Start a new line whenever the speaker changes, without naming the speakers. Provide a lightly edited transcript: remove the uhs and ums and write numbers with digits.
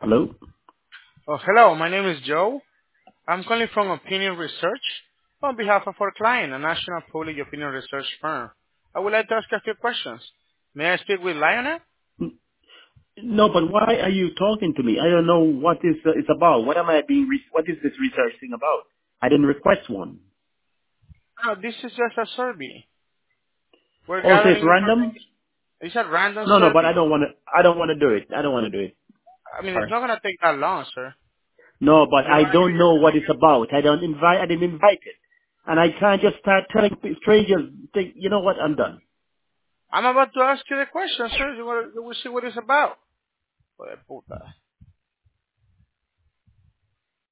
Hello?
Oh, hello. My name is Joe. I'm calling from Opinion Research on behalf of our client, a national public opinion research firm. I would like to ask a few questions. May I speak with Lionel?
No, but why are you talking to me? I don't know what this is about. What is this research thing about? I didn't request one.
No, this is just a survey. We're
Oh, so it's
gathering
random?
information. It's a random
No, but
survey.
I don't want to do it. I don't want to do it.
I mean, it's
Sorry.
not going to take that long, sir.
No, but
You
I
want to
don't know what it's about. I didn't invite it. And I can't just start telling strangers, you know what, I'm done.
I'm about to ask you the question, sir. We'll see what it's about. Joder, puta.